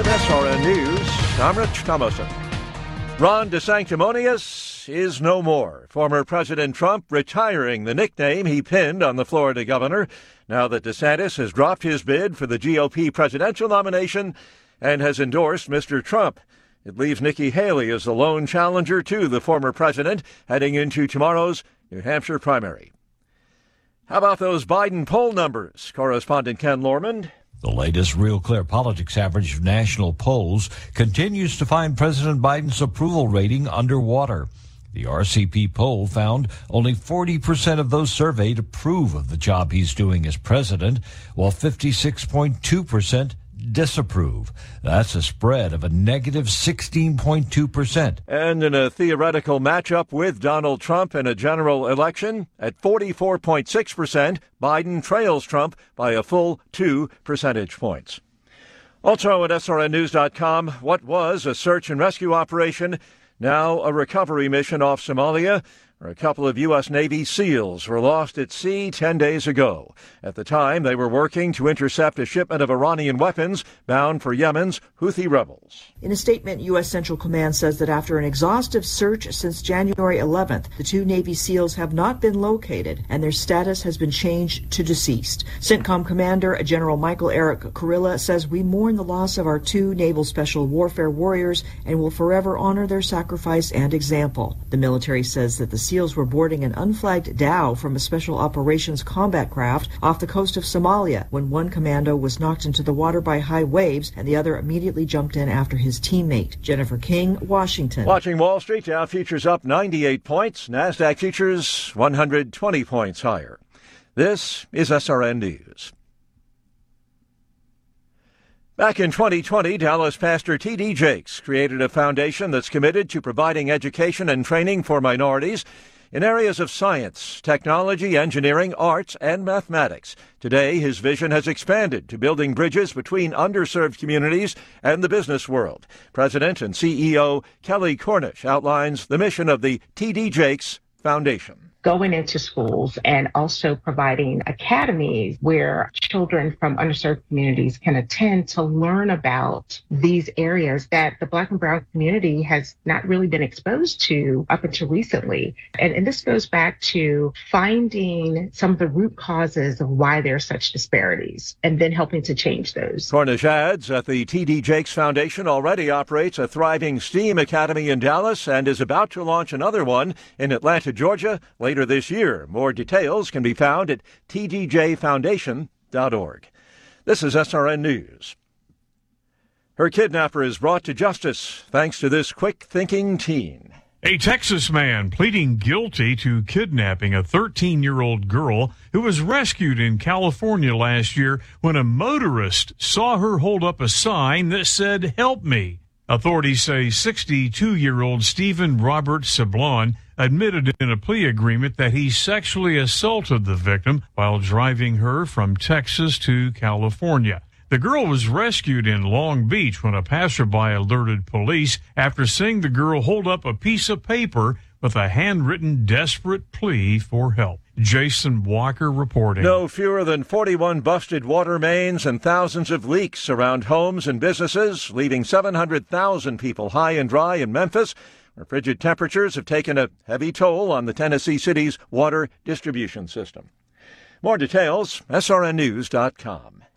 With SRN News, I'm Rich Thomason. Ron DeSanctimonious is no more. Former President Trump retiring the nickname he pinned on the Florida governor, now that DeSantis has dropped his bid for the GOP presidential nomination and has endorsed Mr. Trump. It leaves Nikki Haley as the lone challenger to the former president heading into tomorrow's New Hampshire primary. How about those Biden poll numbers? Correspondent Ken Lorman. The latest Real Clear Politics average of national polls continues to find President Biden's approval rating underwater. The RCP poll found only 40% of those surveyed approve of the job he's doing as president, while 56.2% disapprove. That's a spread of a negative 16.2%. And in a theoretical matchup with Donald Trump in a general election, at 44.6%, Biden trails Trump by a full 2 percentage points. Also at srnnews.com, what was a search and rescue operation, now a recovery mission off Somalia, where a couple of U.S. Navy SEALs were lost at sea 10 days ago. At the time, they were working to intercept a shipment of Iranian weapons bound for Yemen's Houthi rebels. In a statement, U.S. Central Command says that after an exhaustive search since January 11th, the two Navy SEALs have not been located and their status has been changed to deceased. CENTCOM Commander General Michael Eric Kurilla says, "We mourn the loss of our two Naval Special Warfare warriors and will forever honor their sacrifice and example." The military says that the SEALs were boarding an unflagged dhow from a Special Operations combat craft off the coast of Somalia when one commando was knocked into the water by high waves and the other immediately jumped in after his teammate. Jennifer King, Washington. Watching Wall Street, Dow futures up 98 points, NASDAQ futures 120 points higher. This is SRN News. Back in 2020, Dallas pastor T.D. Jakes created a foundation that's committed to providing education and training for minorities in areas of science, technology, engineering, arts, and mathematics. Today, his vision has expanded to building bridges between underserved communities and the business world. President and CEO Kelly Cornish outlines the mission of the T.D. Jakes Foundation. Going into schools and also providing academies where children from underserved communities can attend to learn about these areas that the Black and Brown community has not really been exposed to up until recently. And this goes back to finding some of the root causes of why there are such disparities and then helping to change those. Cornish adds that the T.D. Jakes Foundation already operates a thriving STEAM academy in Dallas and is about to launch another one in Atlanta, Georgia, later this year. More details can be found at tdjfoundation.org. This is SRN News. Her kidnapper is brought to justice thanks to this quick-thinking teen. A Texas man pleading guilty to kidnapping a 13-year-old girl who was rescued in California last year when a motorist saw her hold up a sign that said, "Help me." Authorities say 62-year-old Stephen Robert Sablon admitted in a plea agreement that he sexually assaulted the victim while driving her from Texas to California. The girl was rescued in Long Beach when a passerby alerted police after seeing the girl hold up a piece of paper with a handwritten desperate plea for help. Jason Walker reporting. No fewer than 41 busted water mains and thousands of leaks around homes and businesses, leaving 700,000 people high and dry in Memphis, where frigid temperatures have taken a heavy toll on the Tennessee city's water distribution system. More details, srnnews.com.